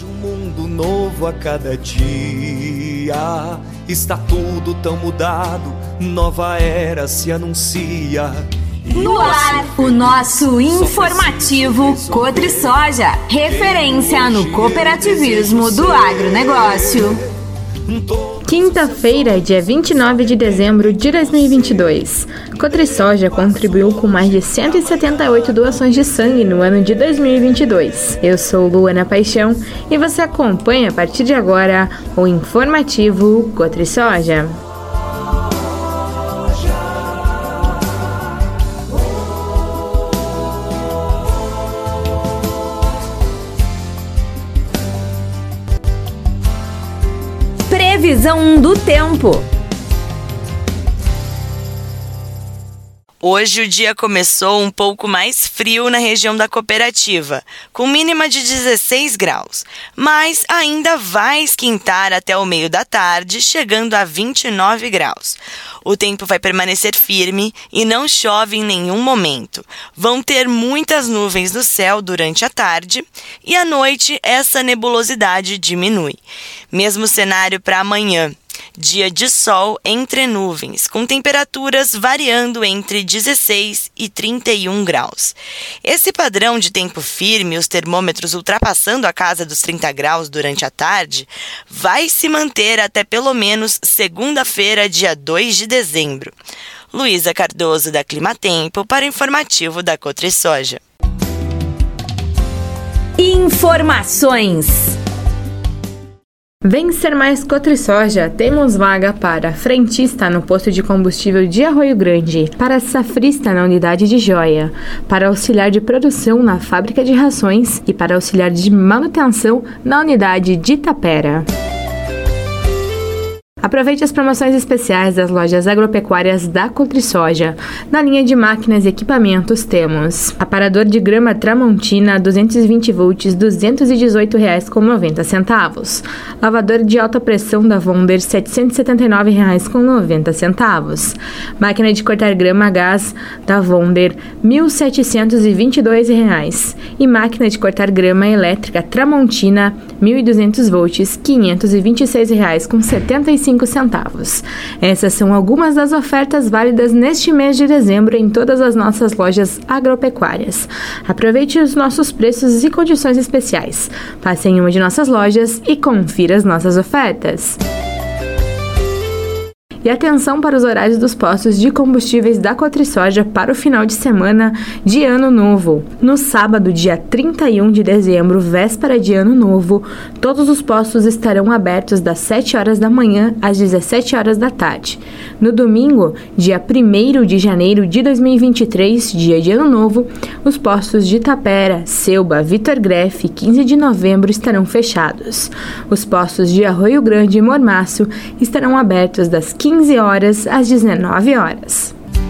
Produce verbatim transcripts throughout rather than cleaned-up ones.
Vejo um mundo novo a cada dia. Está tudo tão mudado, nova era se anuncia. No ar, o nosso informativo Cotrisoja, referência no cooperativismo do agronegócio. Quinta-feira, dia vinte e nove de dezembro de dois mil e vinte e dois. Cotrisoja contribuiu com mais de cento e setenta e oito doações de sangue no ano de dois mil e vinte e dois. Eu sou Luana Paixão e você acompanha a partir de agora o informativo Cotrisoja. Previsão do tempo. Hoje o dia começou um pouco mais frio na região da cooperativa, com mínima de dezesseis graus, mas ainda vai esquentar até o meio da tarde, chegando a vinte e nove graus. O tempo vai permanecer firme e não chove em nenhum momento. Vão ter muitas nuvens no céu durante a tarde e à noite essa nebulosidade diminui. Mesmo cenário para amanhã. Dia de sol entre nuvens, com temperaturas variando entre dezesseis e trinta e um graus. Esse padrão de tempo firme, os termômetros ultrapassando a casa dos trinta graus durante a tarde, vai se manter até pelo menos segunda-feira, dia dois de dezembro. Luísa Cardoso, da Climatempo, para o informativo da Cotrisoja. Informações. Vem ser mais Cotrisoja, temos vaga para frentista no posto de combustível de Arroio Grande, para safrista na unidade de Joia, para auxiliar de produção na fábrica de rações e para auxiliar de manutenção na unidade de Itapera. Aproveite as promoções especiais das lojas agropecuárias da Cotrisoja. Na linha de máquinas e equipamentos temos aparador de grama Tramontina duzentos e vinte volts, duzentos e dezoito reais e noventa centavos. Lavador de alta pressão da Wonder setecentos e setenta e nove reais e noventa centavos. Máquina de cortar grama a gás da Wonder mil setecentos e vinte e dois reais. E máquina de cortar grama elétrica Tramontina mil e duzentos volts, quinhentos e vinte e seis reais e setenta e cinco centavos. Essas são algumas das ofertas válidas neste mês de dezembro em todas as nossas lojas agropecuárias. Aproveite os nossos preços e condições especiais. Passe em uma de nossas lojas e confira as nossas ofertas. E atenção para os horários dos postos de combustíveis da Cotrisoja para o final de semana de Ano Novo. No sábado, dia trinta e um de dezembro, véspera de Ano Novo, todos os postos estarão abertos das sete horas da manhã às dezessete horas da tarde. No domingo, dia primeiro de janeiro de dois mil e vinte e três, dia de Ano Novo, os postos de Itapera, Selba, Vitor Greff e quinze de novembro estarão fechados. Os postos de Arroio Grande e Mormaço estarão abertos das quinze horas às dezenove horas.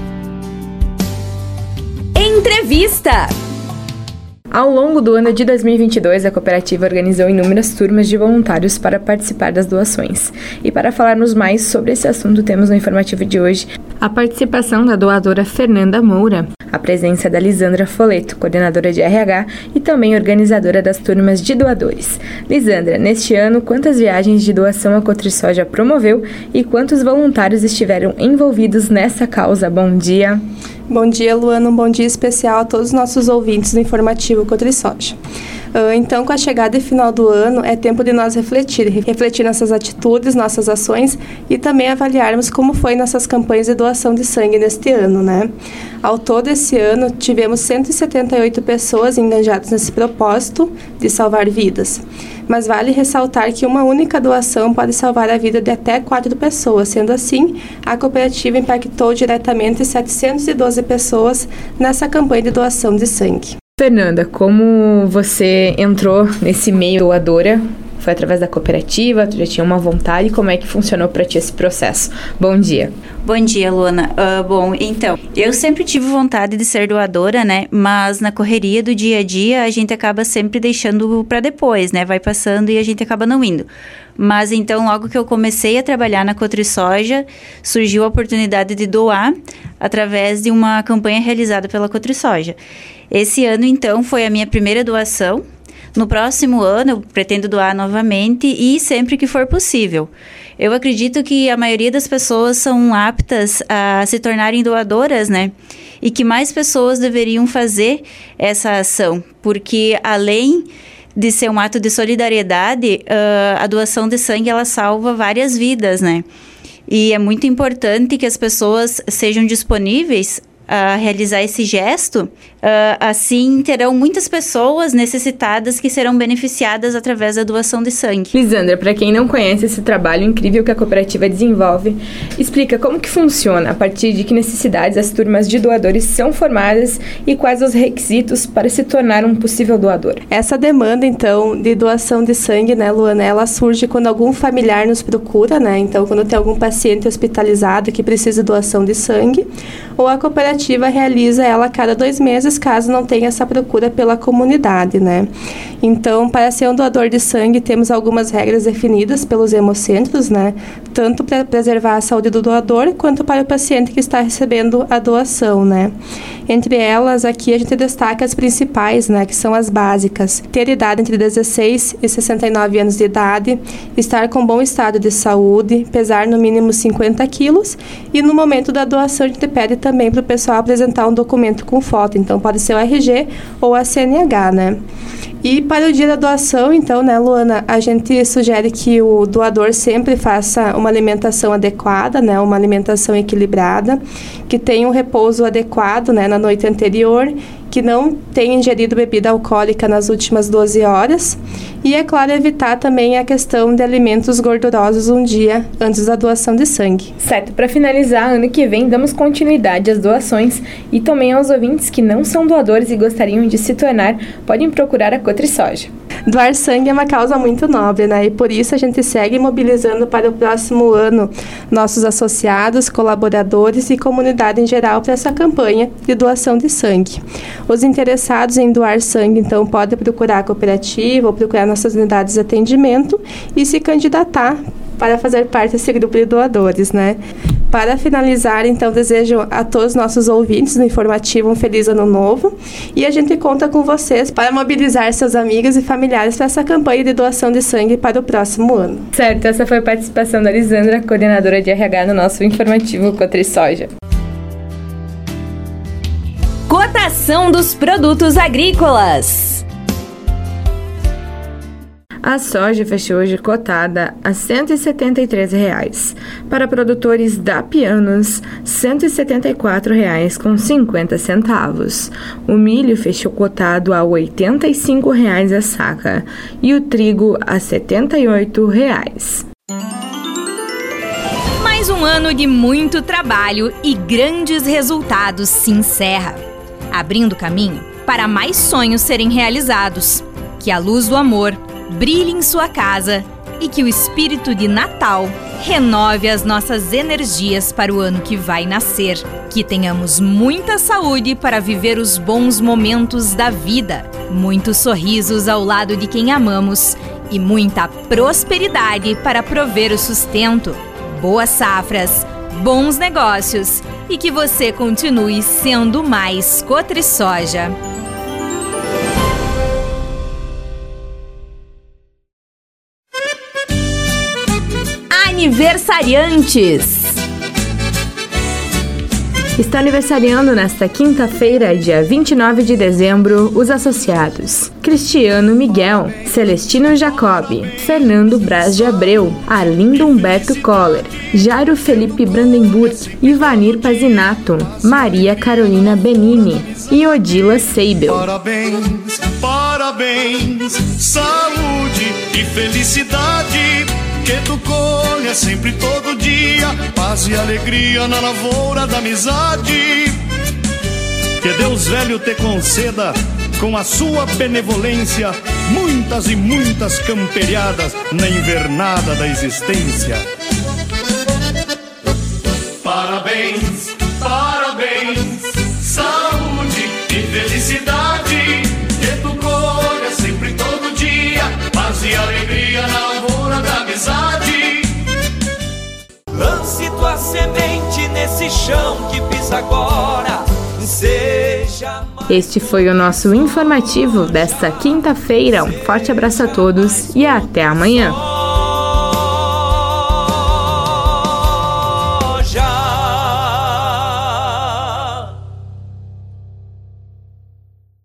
Entrevista. Ao longo do ano de dois mil e vinte e dois, a cooperativa organizou inúmeras turmas de voluntários para participar das doações. E para falarmos mais sobre esse assunto, temos no informativo de hoje a participação da doadora Fernanda Moura, a presença da Lisandra Foleto, coordenadora de R H e também organizadora das turmas de doadores. Lisandra, neste ano, quantas viagens de doação a Cotrisoja promoveu e quantos voluntários estiveram envolvidos nessa causa? Bom dia! Bom dia, Luana. Um bom dia especial a todos os nossos ouvintes do informativo Cotrisoja. Uh, então, com a chegada e final do ano, é tempo de nós refletir, refletir nossas atitudes, nossas ações e também avaliarmos como foi nossas campanhas de doação de sangue neste ano, né? Ao todo, esse ano, tivemos cento e setenta e oito pessoas engajadas nesse propósito de salvar vidas. Mas vale ressaltar que uma única doação pode salvar a vida de até quatro pessoas. Sendo assim, a cooperativa impactou diretamente setecentas e doze pessoas nessa campanha de doação de sangue. Fernanda, como você entrou nesse meio doadora? Foi através da cooperativa? Tu já tinha uma vontade? Como é que funcionou para ti esse processo? Bom dia. Bom dia, Luana. Uh, bom, então, eu sempre tive vontade de ser doadora, né? Mas na correria do dia a dia, a gente acaba sempre deixando para depois, né? Vai passando e a gente acaba não indo. Mas então, logo que eu comecei a trabalhar na Cotrisoja, surgiu a oportunidade de doar através de uma campanha realizada pela Cotrisoja. Esse ano, então, foi a minha primeira doação. No próximo ano, eu pretendo doar novamente e sempre que for possível. Eu acredito que a maioria das pessoas são aptas a se tornarem doadoras, né? E que mais pessoas deveriam fazer essa ação, porque além de ser um ato de solidariedade, uh, a doação de sangue, ela salva várias vidas, né? E é muito importante que as pessoas sejam disponíveis a realizar esse gesto, uh, assim terão muitas pessoas necessitadas que serão beneficiadas através da doação de sangue. Lisandra, para quem não conhece esse trabalho incrível que a cooperativa desenvolve, explica como que funciona, a partir de que necessidades as turmas de doadores são formadas e quais os requisitos para se tornar um possível doador. Essa demanda, então, de doação de sangue, né, Luana, ela surge quando algum familiar nos procura, né, então quando tem algum paciente hospitalizado que precisa de doação de sangue, ou a cooperativa realiza ela a cada dois meses, caso não tenha essa procura pela comunidade, né? Então, para ser um doador de sangue, temos algumas regras definidas pelos hemocentros, né? Tanto para preservar a saúde do doador, quanto para o paciente que está recebendo a doação, né? Entre elas, aqui a gente destaca as principais, né? Que são as básicas. Ter idade entre dezesseis e sessenta e nove anos de idade, estar com bom estado de saúde, pesar no mínimo cinquenta quilos, e no momento da doação a gente pede também para o pessoal apresentar um documento com foto, então pode ser o R G ou a C N H, né? E para o dia da doação, então, né, Luana, a gente sugere que o doador sempre faça uma alimentação adequada, né, uma alimentação equilibrada, que tenha um repouso adequado, né, na noite anterior, que não tenha ingerido bebida alcoólica nas últimas doze horas e, é claro, evitar também a questão de alimentos gordurosos um dia antes da doação de sangue. Certo, para finalizar, ano que vem damos continuidade às doações e também aos ouvintes que não são doadores e gostariam de se tornar, podem procurar a Cotrisoja. Doar sangue é uma causa muito nobre, né? E por isso a gente segue mobilizando para o próximo ano nossos associados, colaboradores e comunidade em geral para essa campanha de doação de sangue. Os interessados em doar sangue, então, podem procurar a cooperativa ou procurar nossas unidades de atendimento e se candidatar para fazer parte desse grupo de doadores, né? Para finalizar, então, desejo a todos os nossos ouvintes do Informativo um feliz ano novo e a gente conta com vocês para mobilizar seus amigos e familiares para essa campanha de doação de sangue para o próximo ano. Certo, essa foi a participação da Lisandra, coordenadora de R H no nosso Informativo Cotrisoja. Cotação dos produtos agrícolas. A soja fechou hoje cotada a cento e setenta e três reais. Para produtores da Pianos, cento e setenta e quatro reais com cinquenta centavos. O milho fechou cotado a oitenta e cinco reais a saca e o trigo a setenta e oito reais. Mais um ano de muito trabalho e grandes resultados se encerra, abrindo caminho para mais sonhos serem realizados. Que a luz do amor brilhe em sua casa e que o espírito de Natal renove as nossas energias para o ano que vai nascer. Que tenhamos muita saúde para viver os bons momentos da vida, muitos sorrisos ao lado de quem amamos e muita prosperidade para prover o sustento, boas safras, bons negócios e que você continue sendo mais Cotrisoja. Aniversariantes. Está aniversariando nesta quinta-feira, dia vinte e nove de dezembro, os associados Cristiano Miguel, Celestino Jacobi, Fernando Braz de Abreu, Arlindo Humberto Coller, Jairo Felipe Brandenburg, Ivanir Pazinato, Maria Carolina Benini e Odila Seibel. Parabéns, parabéns, saúde e felicidade, que tu colha sempre todo dia, paz e alegria na lavoura da amizade. Que Deus velho te conceda, com a sua benevolência, muitas e muitas camperiadas na invernada da existência. Parabéns, parabéns, saúde e felicidade, que tu colha sempre todo dia, paz e alegria na lavoura da amizade. Lance tua semente nesse chão que pisa agora, Este foi o nosso informativo desta quinta-feira. Um forte abraço a todos e até amanhã.